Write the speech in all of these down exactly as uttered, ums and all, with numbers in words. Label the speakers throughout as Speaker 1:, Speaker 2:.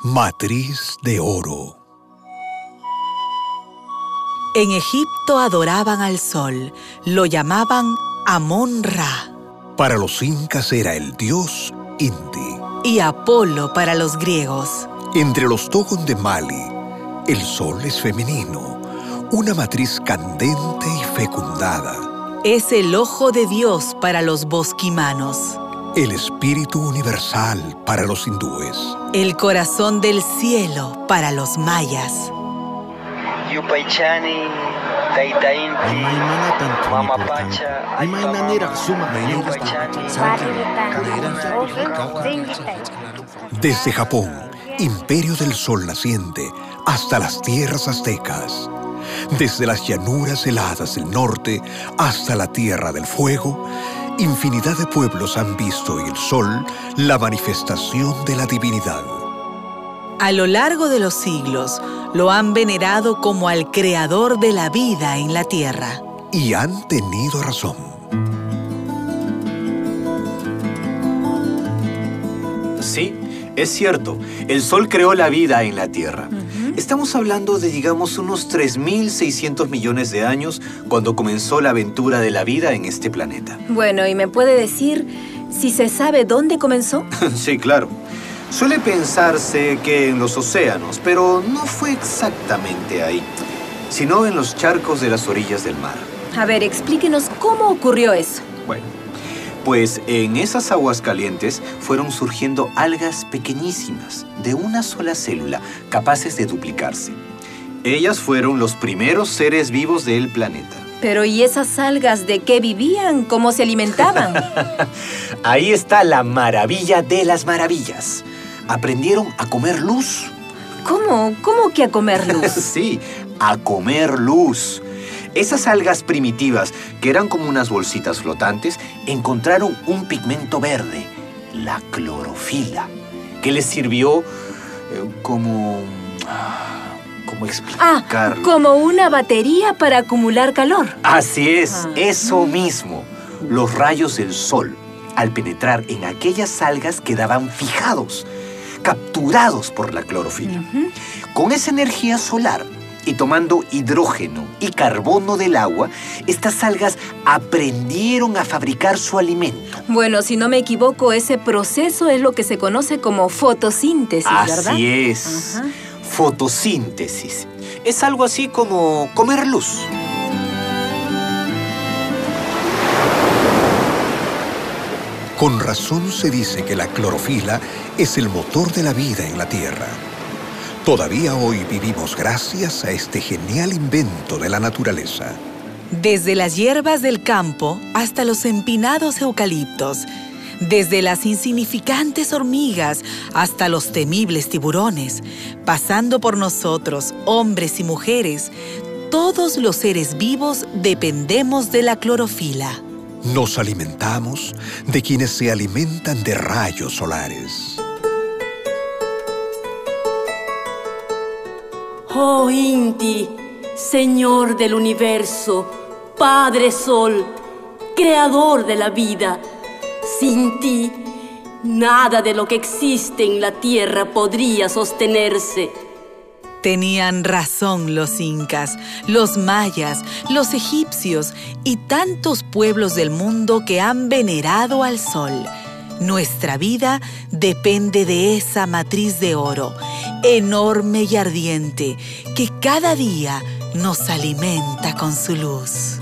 Speaker 1: Matriz de oro.
Speaker 2: En Egipto adoraban al sol, lo llamaban Amón-Ra.
Speaker 1: Para los incas era el dios Inti.
Speaker 2: Y Apolo para los griegos.
Speaker 1: Entre los Dogon de Mali, el sol es femenino, una matriz candente y fecundada.
Speaker 2: Es el ojo de Dios para los bosquimanos.
Speaker 1: El espíritu universal para los hindúes.
Speaker 2: El corazón del cielo para los mayas.
Speaker 1: Desde Japón, imperio del sol naciente, hasta las tierras aztecas. Desde las llanuras heladas del norte hasta la tierra del fuego, infinidad de pueblos han visto en el sol la manifestación de la divinidad.
Speaker 2: A lo largo de los siglos, lo han venerado como al creador de la vida en la tierra.
Speaker 1: Y han tenido razón.
Speaker 3: Sí, es cierto. El sol creó la vida en la tierra. Uh-huh. Estamos hablando de, digamos, unos tres mil seiscientos millones de años cuando comenzó la aventura de la vida en este planeta.
Speaker 4: Bueno, ¿y me puede decir si se sabe dónde comenzó?
Speaker 3: Sí, claro. Suele pensarse que en los océanos, pero no fue exactamente ahí, sino en los charcos de las orillas del mar.
Speaker 4: A ver, explíquenos cómo ocurrió eso.
Speaker 3: Bueno, pues en esas aguas calientes fueron surgiendo algas pequeñísimas, de una sola célula, capaces de duplicarse. Ellas fueron los primeros seres vivos del planeta.
Speaker 4: Pero ¿y esas algas de qué vivían? ¿Cómo se alimentaban?
Speaker 3: Ahí está la maravilla de las maravillas. Aprendieron a comer luz.
Speaker 4: ¿Cómo? ¿Cómo que a comer luz?
Speaker 3: Sí, a comer luz. Esas algas primitivas, que eran como unas bolsitas flotantes, encontraron un pigmento verde, la clorofila, que les sirvió eh, como... ¿Cómo explicarlo?
Speaker 4: Ah, como una batería para acumular calor.
Speaker 3: Así es, ah. eso
Speaker 4: Mm.
Speaker 3: mismo. Los rayos del sol, al penetrar en aquellas algas, quedaban fijados, capturados por la clorofila.
Speaker 4: Uh-huh.
Speaker 3: Con esa energía solar y tomando hidrógeno y carbono del agua, estas algas aprendieron a fabricar su alimento.
Speaker 4: Bueno, si no me equivoco, ese proceso es lo que se conoce como fotosíntesis, ¿verdad?
Speaker 3: Así es.
Speaker 4: Ajá.
Speaker 3: Fotosíntesis. Es algo así como comer luz.
Speaker 1: Con razón se dice que la clorofila es el motor de la vida en la Tierra. Todavía hoy vivimos gracias a este genial invento de la naturaleza.
Speaker 2: Desde las hierbas del campo hasta los empinados eucaliptos, desde las insignificantes hormigas hasta los temibles tiburones, pasando por nosotros, hombres y mujeres, todos los seres vivos dependemos de la clorofila.
Speaker 1: Nos alimentamos de quienes se alimentan de rayos solares.
Speaker 5: Oh Inti, Señor del universo, Padre Sol, Creador de la vida, sin ti, nada de lo que existe en la tierra podría sostenerse.
Speaker 2: Tenían razón los incas, los mayas, los egipcios y tantos pueblos del mundo que han venerado al sol. Nuestra vida depende de esa matriz de oro, enorme y ardiente, que cada día nos alimenta con su luz.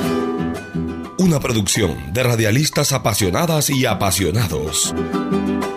Speaker 6: Una producción de radialistas apasionadas y apasionados.